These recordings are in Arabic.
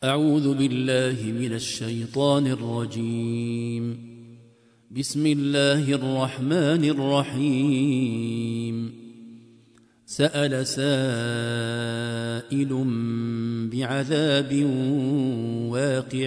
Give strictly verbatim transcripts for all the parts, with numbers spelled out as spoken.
أعوذ بالله من الشيطان الرجيم. بسم الله الرحمن الرحيم. سأل سائل بعذاب واقع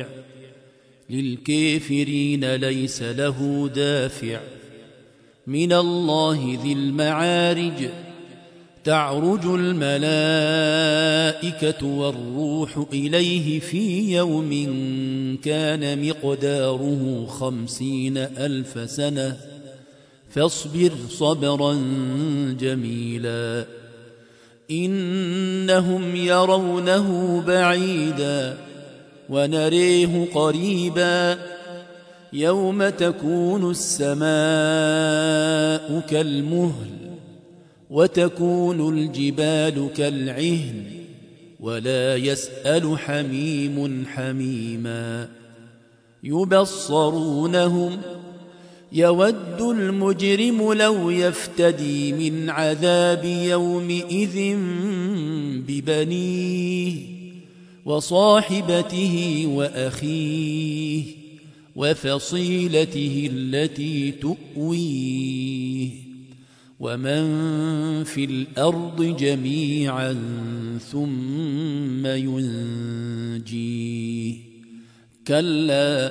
للكافرين ليس له دافع من الله ذي المعارج. تعرج الملائكة والروح إليه في يوم كان مقداره خمسين ألف سنة فاصبر صبرا جميلا إنهم يرونه بعيدا ونريه قريبا يوم تكون السماء كالمهل وتكون الجبال كالعهن ولا يسأل حميم حميما يبصرونهم يود المجرم لو يفتدي من عذاب يومئذ ببنيه وصاحبته وأخيه وفصيلته التي تؤويه ومن في الأرض جميعا ثم ينجيه كلا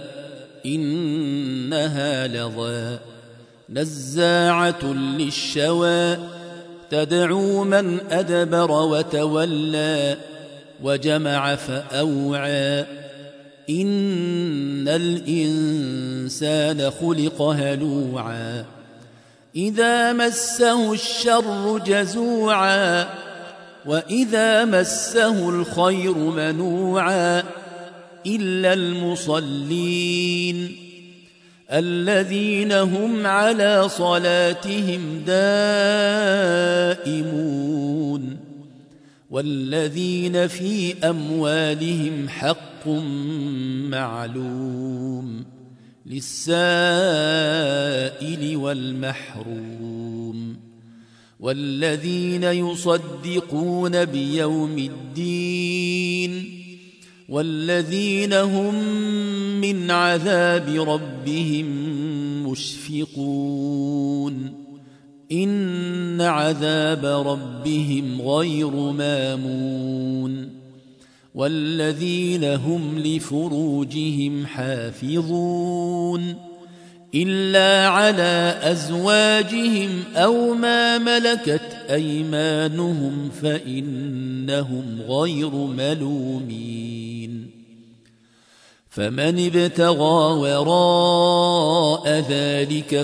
إنها لظى نزاعة للشوى تدعو من أدبر وتولى وجمع فأوعى إن الإنسان خلق هلوعا إذا مسه الشر جزوعا وإذا مسه الخير منوعا إلا المصلين الذين هم على صلاتهم دائمون والذين في أموالهم حق معلوم للسائل والمحروم والذين يصدقون بيوم الدين والذين هم من عذاب ربهم مشفقون إن عذاب ربهم غير مامون والذين هم لفروجهم حافظون إلا على أزواجهم أو ما ملكت أيمانهم فإنهم غير ملومين فمن ابتغى وراء ذلك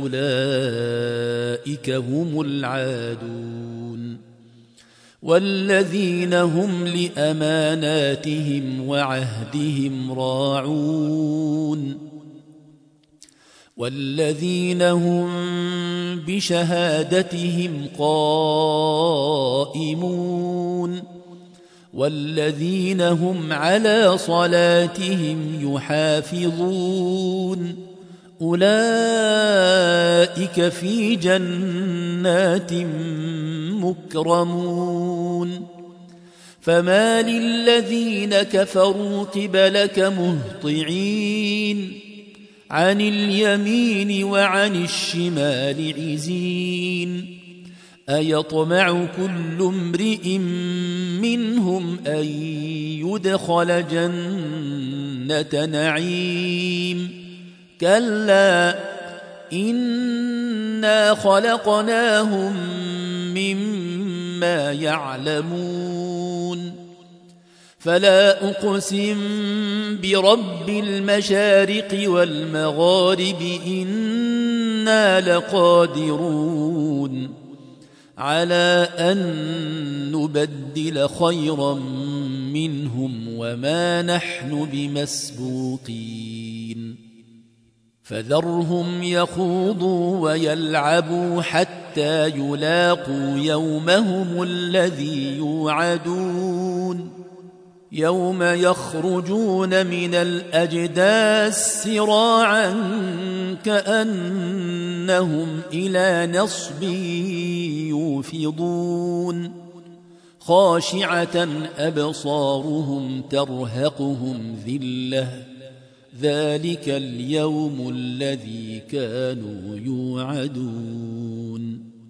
فأولئك هم العادون والذين هم لأماناتهم وعهدهم راعون والذين هم بشهادتهم قائمون والذين هم على صلاتهم يحافظون أولئك في جنات مكرمون فما للذين كفروا قبلك مهطعين عن اليمين وعن الشمال عزين أيطمع كل امرئ منهم أن يدخل جنة نعيم كلا إنا خلقناهم مما يعلمون فلا أقسم برب المشارق والمغارب إنا لقادرون على أن نبدل خيرا منهم وما نحن بمسبوقين فذرهم يخوضوا ويلعبوا حتى يلاقوا يومهم الذي يوعدون يوم يخرجون من الأجداث سراعا كأنهم إلى نصب يوفضون خاشعة أبصارهم ترهقهم ذلة ذلك اليوم الذي كانوا يوعدون